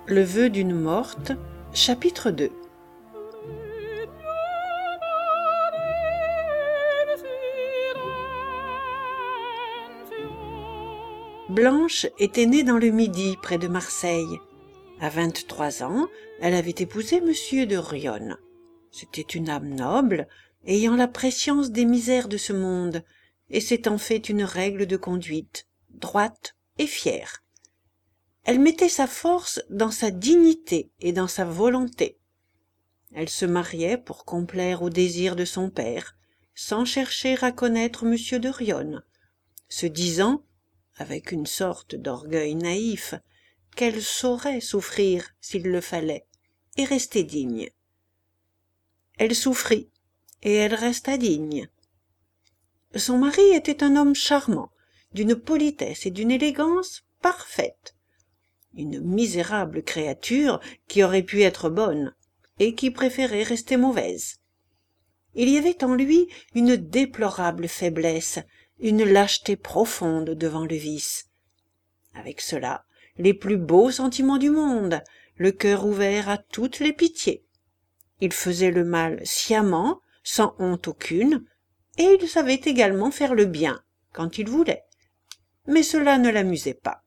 Le vœu d'une morte, chapitre 2. Blanche était née dans le Midi, près de Marseille. À 23 ans, elle avait épousé Monsieur de Rione. C'était une âme noble, ayant la prescience des misères de ce monde, et s'étant fait une règle de conduite, droite et fière. Elle mettait sa force dans sa dignité et dans sa volonté. Elle se mariait pour complaire aux désirs de son père, sans chercher à connaître Monsieur de Rione, se disant, avec une sorte d'orgueil naïf, qu'elle saurait souffrir s'il le fallait, et rester digne. Elle souffrit, et elle resta digne. Son mari était un homme charmant, d'une politesse et d'une élégance parfaites. Une misérable créature qui aurait pu être bonne, et qui préférait rester mauvaise. Il y avait en lui une déplorable faiblesse, une lâcheté profonde devant le vice. Avec cela, les plus beaux sentiments du monde, le cœur ouvert à toutes les pitiés. Il faisait le mal sciemment, sans honte aucune, et il savait également faire le bien, quand il voulait. Mais cela ne l'amusait pas.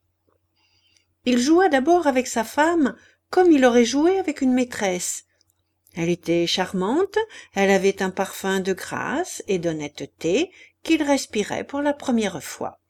Il joua d'abord avec sa femme comme il aurait joué avec une maîtresse. Elle était charmante, elle avait un parfum de grâce et d'honnêteté qu'il respirait pour la première fois.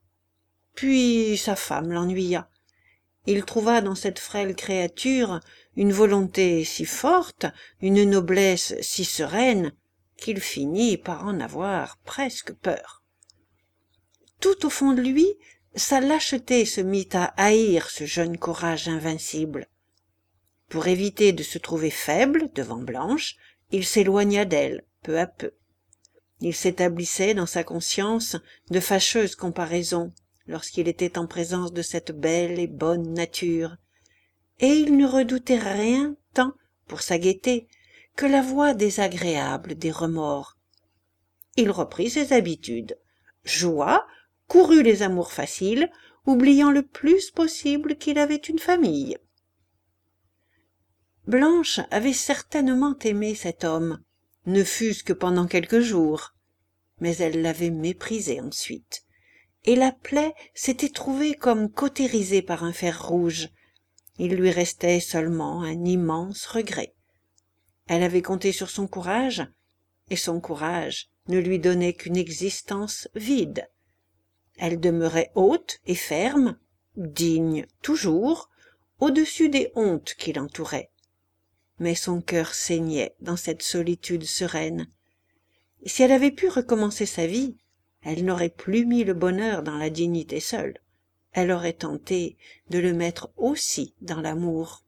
Puis sa femme l'ennuya. Il trouva dans cette frêle créature une volonté si forte, une noblesse si sereine, qu'il finit par en avoir presque peur. Tout au fond de lui, sa lâcheté se mit à haïr ce jeune courage invincible. Pour éviter de se trouver faible devant Blanche, il s'éloigna d'elle peu à peu. Il s'établissait dans sa conscience de fâcheuses comparaisons lorsqu'il était en présence de cette belle et bonne nature, et il ne redoutait rien tant pour sa gaieté que la voix désagréable des remords. Il reprit ses habitudes, joua, courut les amours faciles, oubliant le plus possible qu'il avait une famille. Blanche avait certainement aimé cet homme, ne fût-ce que pendant quelques jours, mais elle l'avait méprisé ensuite, et la plaie s'était trouvée comme cautérisée par un fer rouge. Il lui restait seulement un immense regret. Elle avait compté sur son courage, et son courage ne lui donnait qu'une existence vide. Elle demeurait haute et ferme, digne toujours, au-dessus des hontes qui l'entouraient. Mais son cœur saignait dans cette solitude sereine. Si elle avait pu recommencer sa vie, elle n'aurait plus mis le bonheur dans la dignité seule. Elle aurait tenté de le mettre aussi dans l'amour.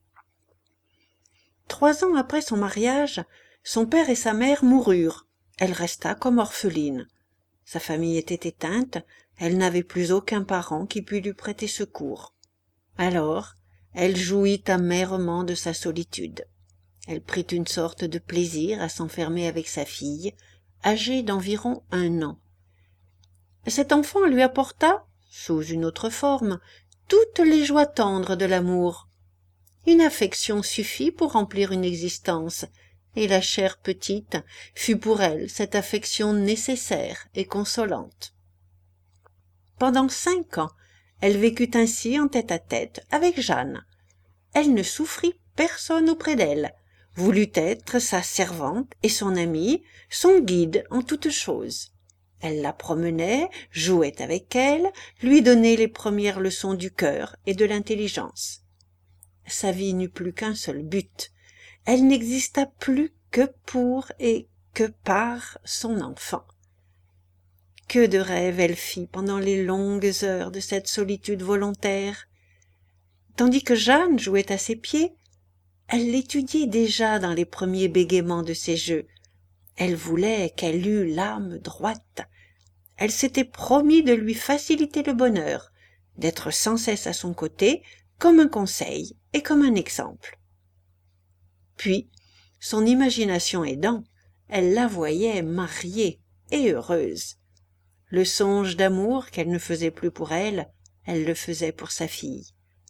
3 ans après son mariage, son père et sa mère moururent. Elle resta comme orpheline. Sa famille était éteinte, elle n'avait plus aucun parent qui pût lui prêter secours. Alors, elle jouit amèrement de sa solitude. Elle prit une sorte de plaisir à s'enfermer avec sa fille, âgée d'environ 1 an. Cet enfant lui apporta, sous une autre forme, toutes les joies tendres de l'amour. Une affection suffit pour remplir une existence, et la chère petite fut pour elle cette affection nécessaire et consolante. Pendant 5 ans, elle vécut ainsi en tête-à-tête avec Jeanne. Elle ne souffrit personne auprès d'elle, voulut être sa servante et son amie, son guide en toutes choses. Elle la promenait, jouait avec elle, lui donnait les premières leçons du cœur et de l'intelligence. Sa vie n'eut plus qu'un seul but. Elle n'exista plus que pour et que par son enfant. Que de rêves elle fit pendant les longues heures de cette solitude volontaire. Tandis que Jeanne jouait à ses pieds, elle l'étudiait déjà dans les premiers bégaiements de ses jeux. Elle voulait qu'elle eût l'âme droite. Elle s'était promis de lui faciliter le bonheur, d'être sans cesse à son côté, comme un conseil et comme un exemple. Puis, son imagination aidant, elle la voyait mariée et heureuse. Le songe d'amour qu'elle ne faisait plus pour elle, elle le faisait pour sa fille.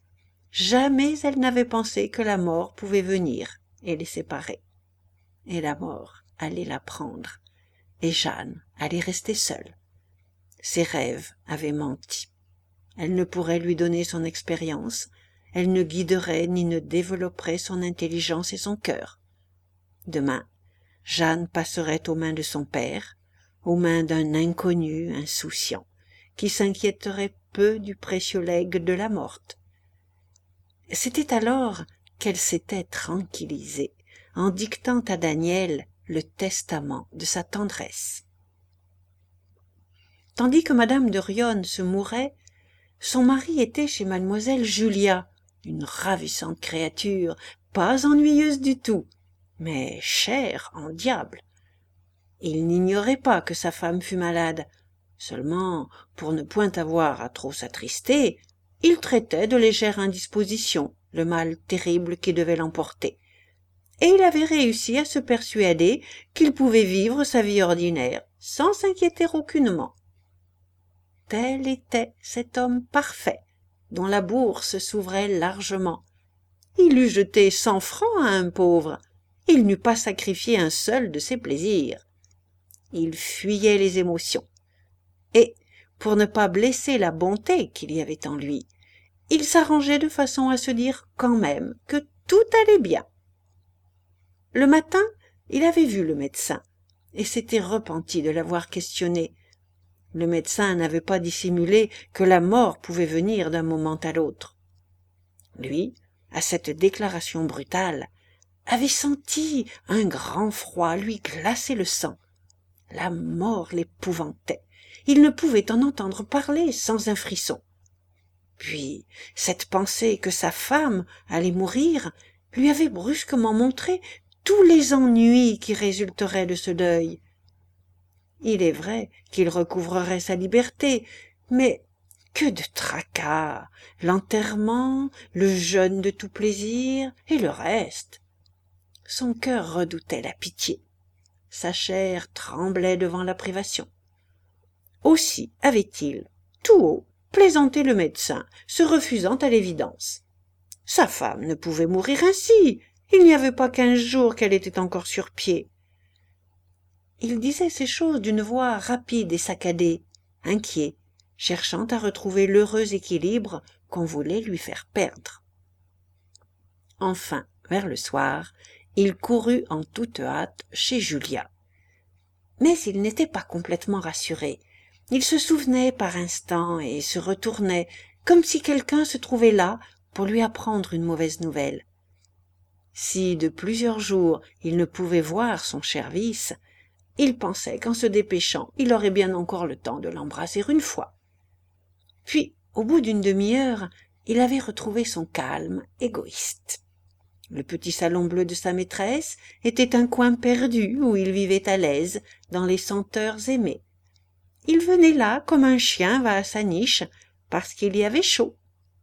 jamais elle n'avait pensé que la mort pouvait venir et les séparer. Et la mort allait la prendre, et Jeanne allait rester seule. Ses rêves avaient menti. Elle ne pourrait lui donner son expérience, elle ne guiderait ni ne développerait son intelligence et son cœur. Demain, Jeanne passerait aux mains de son père, aux mains d'un inconnu insouciant, qui s'inquiéterait peu du précieux legs de la morte. C'était alors qu'elle s'était tranquillisée en dictant à Daniel le testament de sa tendresse. Tandis que madame de Rion se mourait, son mari était chez mademoiselle Julia, une ravissante créature, pas ennuyeuse du tout, mais chère en diable. Il n'ignorait pas que sa femme fût malade, seulement, pour ne point avoir à trop s'attrister, il traitait de légère indisposition le mal terrible qui devait l'emporter, et il avait réussi à se persuader qu'il pouvait vivre sa vie ordinaire sans s'inquiéter aucunement. Tel était cet homme parfait, dont la bourse s'ouvrait largement. Il eût jeté 100 francs à un pauvre, il n'eût pas sacrifié un seul de ses plaisirs. Il fuyait les émotions, et, pour ne pas blesser la bonté qu'il y avait en lui, il s'arrangeait de façon à se dire quand même que tout allait bien. Le matin, il avait vu le médecin, et s'était repenti de l'avoir questionné. Le médecin n'avait pas dissimulé que la mort pouvait venir d'un moment à l'autre. Lui, à cette déclaration brutale, avait senti un grand froid lui glacer le sang. La mort l'épouvantait. Il ne pouvait en entendre parler sans un frisson. Puis, cette pensée que sa femme allait mourir lui avait brusquement montré tous les ennuis qui résulteraient de ce deuil. Il est vrai qu'il recouvrerait sa liberté, mais que de tracas, l'enterrement, le jeûne de tout plaisir et le reste. Son cœur redoutait la pitié, sa chair tremblait devant la privation. Aussi avait-il, tout haut, plaisanté le médecin, se refusant à l'évidence. Sa femme ne pouvait mourir ainsi, il n'y avait pas 15 jours qu'elle était encore sur pied. Il disait ces choses d'une voix rapide et saccadée, inquiet, cherchant à retrouver l'heureux équilibre qu'on voulait lui faire perdre. Enfin, vers le soir, il courut en toute hâte chez Julia. Mais il n'était pas complètement rassuré. Il se souvenait par instants et se retournait, comme si quelqu'un se trouvait là pour lui apprendre une mauvaise nouvelle. Si de plusieurs jours il ne pouvait voir son cher vice, il pensait qu'en se dépêchant, il aurait bien encore le temps de l'embrasser une fois. Puis, au bout d'une demi-heure, il avait retrouvé son calme égoïste. Le petit salon bleu de sa maîtresse était un coin perdu où il vivait à l'aise dans les senteurs aimées. Il venait là comme un chien va à sa niche parce qu'il y avait chaud.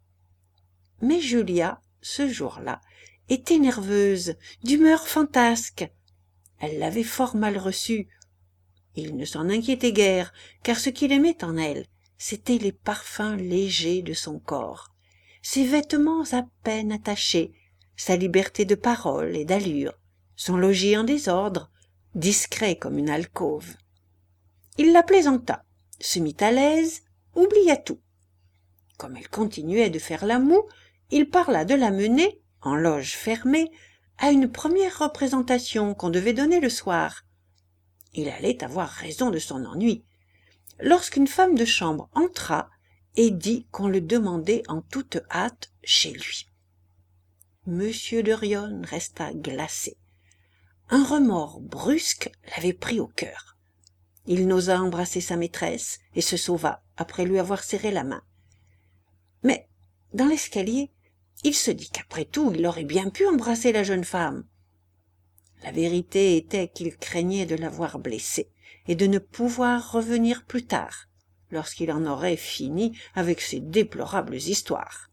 Mais Julia, ce jour-là, était nerveuse, d'humeur fantasque. Elle l'avait fort mal reçu. Il ne s'en inquiétait guère, car ce qu'il aimait en elle, c'étaient les parfums légers de son corps, ses vêtements à peine attachés, sa liberté de parole et d'allure, son logis en désordre, discret comme une alcôve. Il la plaisanta, se mit à l'aise, oublia tout. Comme elle continuait de faire la moue, il parla de la mener, en loge fermée, à une première représentation qu'on devait donner le soir. Il allait avoir raison de son ennui, lorsqu'une femme de chambre entra et dit qu'on le demandait en toute hâte chez lui. Monsieur de Rion resta glacé. Un remords brusque l'avait pris au cœur. Il n'osa embrasser sa maîtresse et se sauva après lui avoir serré la main. Mais, dans l'escalier, il se dit qu'après tout, il aurait bien pu embrasser la jeune femme. La vérité était qu'il craignait de l'avoir blessée et de ne pouvoir revenir plus tard, lorsqu'il en aurait fini avec ses déplorables histoires.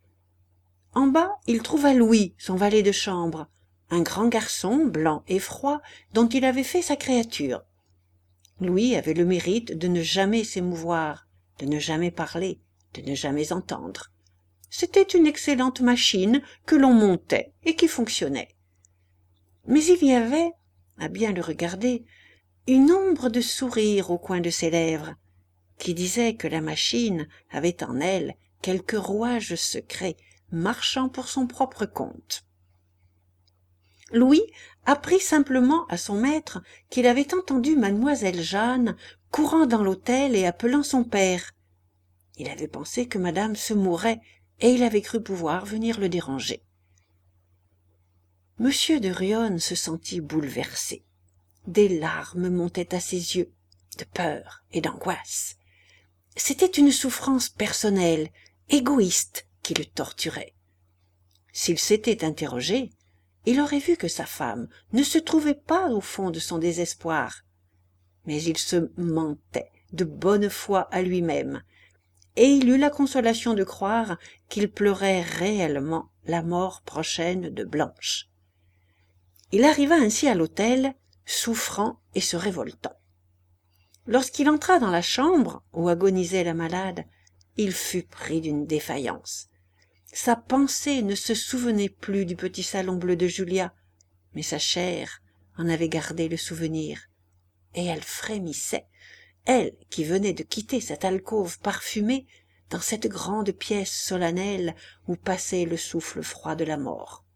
En bas, il trouva Louis, son valet de chambre, un grand garçon blanc et froid dont il avait fait sa créature. Louis avait le mérite de ne jamais s'émouvoir, de ne jamais parler, de ne jamais entendre. C'était une excellente machine que l'on montait et qui fonctionnait. Mais il y avait, à bien le regarder, une ombre de sourire au coin de ses lèvres, qui disait que la machine avait en elle quelque rouage secret marchant pour son propre compte. Louis apprit simplement à son maître qu'il avait entendu mademoiselle Jeanne courant dans l'hôtel et appelant son père. Il avait pensé que madame se mourait et il avait cru pouvoir venir le déranger. Monsieur de Rion se sentit bouleversé. Des larmes montaient à ses yeux, de peur et d'angoisse. C'était une souffrance personnelle, égoïste, qui le torturait. S'il s'était interrogé, il aurait vu que sa femme ne se trouvait pas au fond de son désespoir, mais il se mentait de bonne foi à lui-même, et il eut la consolation de croire qu'il pleurait réellement la mort prochaine de Blanche. Il arriva ainsi à l'hôtel, souffrant et se révoltant. Lorsqu'il entra dans la chambre où agonisait la malade, il fut pris d'une défaillance. Sa pensée ne se souvenait plus du petit salon bleu de Julia, mais sa chair en avait gardé le souvenir, et elle frémissait, elle qui venait de quitter cette alcôve parfumée dans cette grande pièce solennelle où passait le souffle froid de la mort.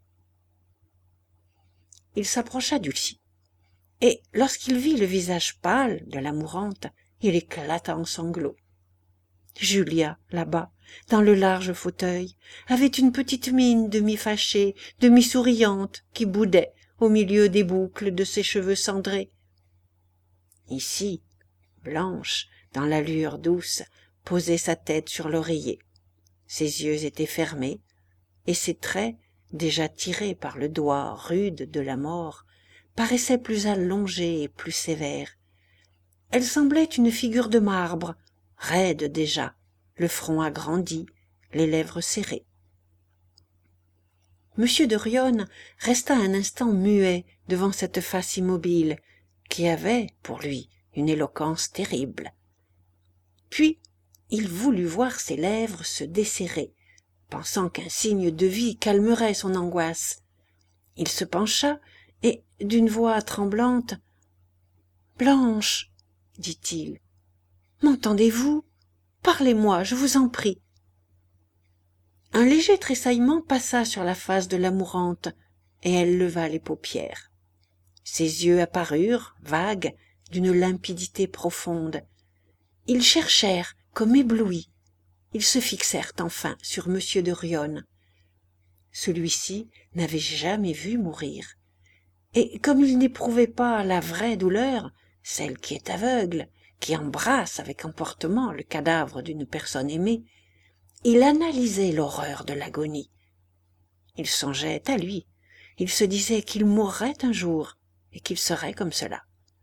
Il s'approcha du lit, et lorsqu'il vit le visage pâle de la mourante, il éclata en sanglots. Julia, là-bas, dans le large fauteuil, avait une petite mine demi-fâchée, demi-souriante, qui boudait au milieu des boucles de ses cheveux cendrés. Ici, Blanche, dans l'allure douce, posait sa tête sur l'oreiller. Ses yeux étaient fermés, et ses traits, déjà tirés par le doigt rude de la mort, paraissaient plus allongés et plus sévères. Elle semblait une figure de marbre, raide déjà, le front agrandi, les lèvres serrées. Monsieur de Rion resta un instant muet devant cette face immobile, qui avait, pour lui, une éloquence terrible. Puis, il voulut voir ses lèvres se desserrer, pensant qu'un signe de vie calmerait son angoisse. Il se pencha et, d'une voix tremblante, « Blanche, dit-il, m'entendez-vous? Parlez-moi, je vous en prie. » Un léger tressaillement passa sur la face de la mourante, et elle leva les paupières. Ses yeux apparurent, vagues, d'une limpidité profonde. Ils cherchèrent, comme éblouis. Ils se fixèrent enfin sur monsieur de Rion. Celui-ci n'avait jamais vu mourir. Et comme il n'éprouvait pas la vraie douleur, celle qui est aveugle, qui embrasse avec emportement le cadavre d'une personne aimée, il analysait l'horreur de l'agonie. Il songeait à lui, il se disait qu'il mourrait un jour, et qu'il serait comme cela.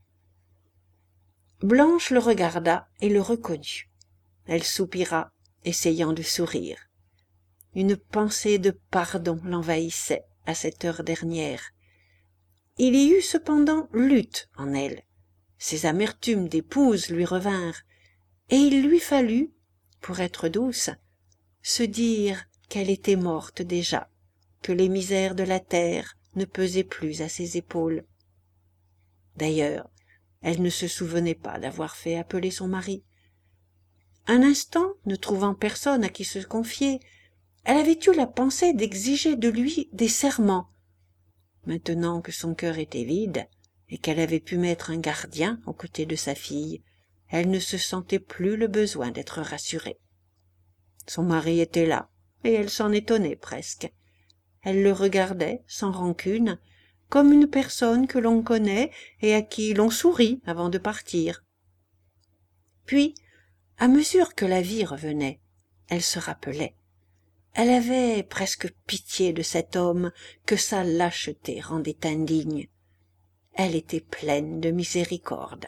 Blanche le regarda et le reconnut. Elle soupira, essayant de sourire. Une pensée de pardon l'envahissait à cette heure dernière. Il y eut cependant lutte en elle. Ses amertumes d'épouse lui revinrent, et il lui fallut, pour être douce, se dire qu'elle était morte déjà, que les misères de la terre ne pesaient plus à ses épaules. D'ailleurs, elle ne se souvenait pas d'avoir fait appeler son mari. Un instant, ne trouvant personne à qui se confier, elle avait eu la pensée d'exiger de lui des serments. Maintenant que son cœur était vide, et qu'elle avait pu mettre un gardien aux côtés de sa fille, elle ne se sentait plus le besoin d'être rassurée. Son mari était là, et elle s'en étonnait presque. Elle le regardait, sans rancune, comme une personne que l'on connaît et à qui l'on sourit avant de partir. Puis, à mesure que la vie revenait, elle se rappelait. Elle avait presque pitié de cet homme que sa lâcheté rendait indigne. Elle était pleine de miséricorde.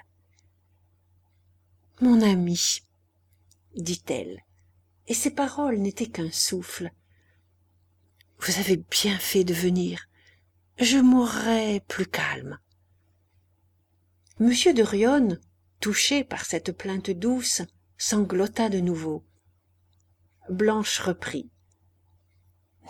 « Mon ami, dit-elle, et ses paroles n'étaient qu'un souffle, vous avez bien fait de venir. Je mourrai plus calme. » Monsieur de Rion, touché par cette plainte douce, sanglota de nouveau. Blanche reprit.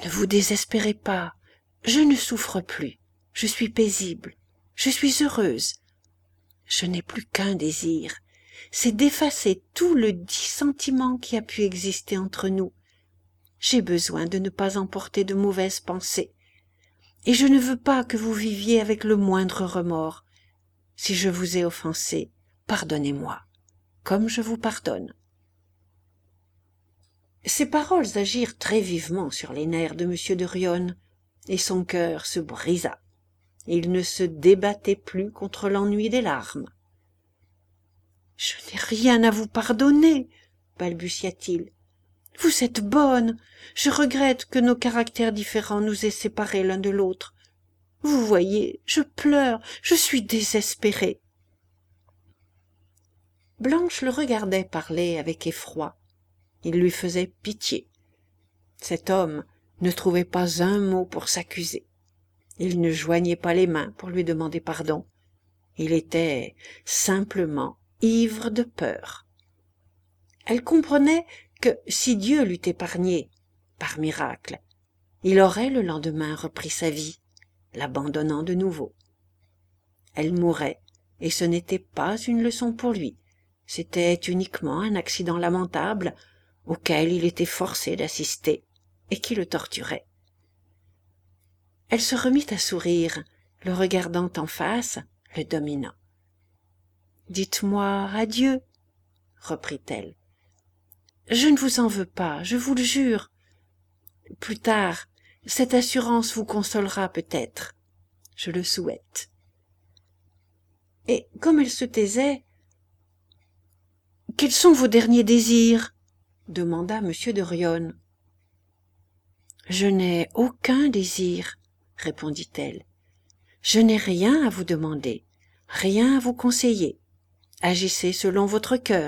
Ne vous désespérez pas, je ne souffre plus, je suis paisible, je suis heureuse. Je n'ai plus qu'un désir, c'est d'effacer tout le dissentiment qui a pu exister entre nous. J'ai besoin de ne pas emporter de mauvaises pensées, et je ne veux pas que vous viviez avec le moindre remords. Si je vous ai offensé, pardonnez-moi, comme je vous pardonne. » Ces paroles agirent très vivement sur les nerfs de M. de Rione, et son cœur se brisa. Il ne se débattait plus contre l'ennui des larmes. « Je n'ai rien à vous pardonner, balbutia-t-il. Vous êtes bonne, je regrette que nos caractères différents nous aient séparés l'un de l'autre. Vous voyez, je pleure, je suis désespérée. » Blanche le regardait parler avec effroi. Il lui faisait pitié. Cet homme ne trouvait pas un mot pour s'accuser. Il ne joignait pas les mains pour lui demander pardon. Il était simplement ivre de peur. Elle comprenait que si Dieu l'eût épargné, par miracle, il aurait le lendemain repris sa vie, l'abandonnant de nouveau. Elle mourait, et ce n'était pas une leçon pour lui, c'était uniquement un accident lamentable auquel il était forcé d'assister et qui le torturait. Elle se remit à sourire, le regardant en face, le dominant. « Dites-moi adieu, » reprit-elle. « Je ne vous en veux pas, je vous le jure. Plus tard, cette assurance vous consolera peut-être. Je le souhaite. » Et comme elle se taisait, « Quels sont vos derniers désirs ?» demanda M. de Rione. « Je n'ai aucun désir, » répondit-elle. « Je n'ai rien à vous demander, rien à vous conseiller. Agissez selon votre cœur. »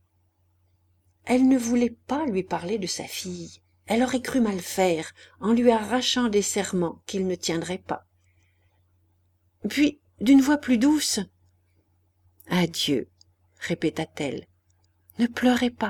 Elle ne voulait pas lui parler de sa fille. Elle aurait cru mal faire en lui arrachant des serments qu'il ne tiendrait pas. Puis, d'une voix plus douce, « Adieu, » répéta-t-elle, « ne pleurez pas. »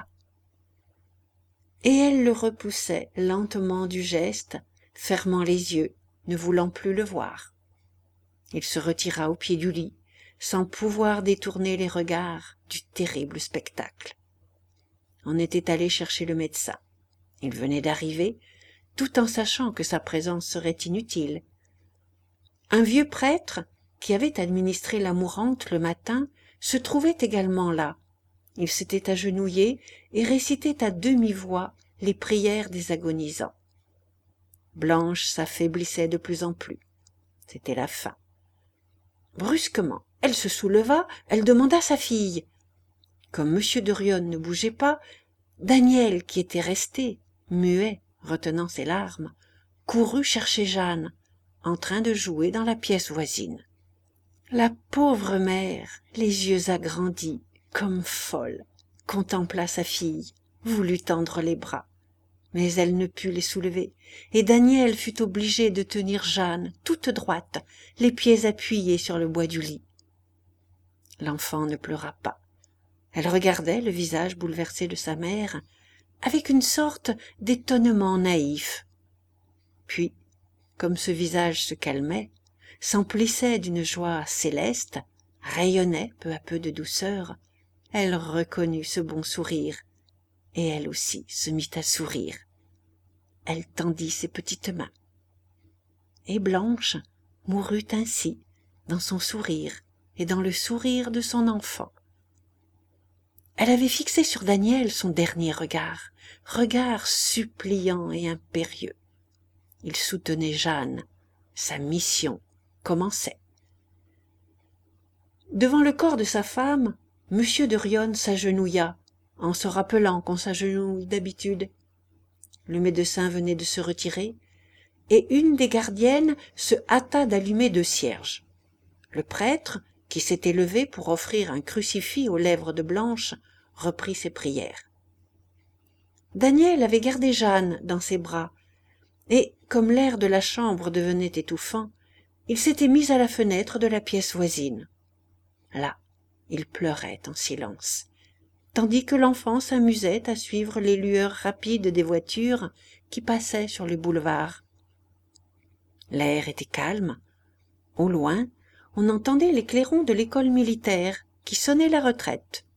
Et elle le repoussait lentement du geste, fermant les yeux, ne voulant plus le voir. Il se retira au pied du lit, sans pouvoir détourner les regards du terrible spectacle. On était allé chercher le médecin. Il venait d'arriver, tout en sachant que sa présence serait inutile. Un vieux prêtre, qui avait administré la mourante le matin, se trouvait également là. Il s'était agenouillé et récitait à demi-voix les prières des agonisants. Blanche s'affaiblissait de plus en plus. C'était la fin. Brusquement, elle se souleva, elle demanda sa fille. Comme M. de Rione ne bougeait pas, Daniel, qui était resté, muet, retenant ses larmes, courut chercher Jeanne, en train de jouer dans la pièce voisine. La pauvre mère, les yeux agrandis, comme folle, contempla sa fille, voulut tendre les bras, mais elle ne put les soulever, et Daniel fut obligé de tenir Jeanne toute droite, les pieds appuyés sur le bois du lit. L'enfant ne pleura pas. Elle regardait le visage bouleversé de sa mère avec une sorte d'étonnement naïf. Puis, comme ce visage se calmait, s'emplissait d'une joie céleste, rayonnait peu à peu de douceur, elle reconnut ce bon sourire, et elle aussi se mit à sourire. Elle tendit ses petites mains. Et Blanche mourut ainsi, dans son sourire et dans le sourire de son enfant. Elle avait fixé sur Daniel son dernier regard, regard suppliant et impérieux. Il soutenait Jeanne, sa mission commençait. Devant le corps de sa femme, M. de Rione s'agenouilla, en se rappelant qu'on s'agenouille d'habitude. Le médecin venait de se retirer, et une des gardiennes se hâta d'allumer 2 cierges. Le prêtre, qui s'était levé pour offrir un crucifix aux lèvres de Blanche, reprit ses prières. Daniel avait gardé Jeanne dans ses bras, et, comme l'air de la chambre devenait étouffant, il s'était mis à la fenêtre de la pièce voisine. Là, il pleurait en silence. tandis que l'enfant s'amusait à suivre les lueurs rapides des voitures qui passaient sur le boulevard. L'air était calme. Au loin, on entendait les clairons de l'école militaire qui sonnait la retraite.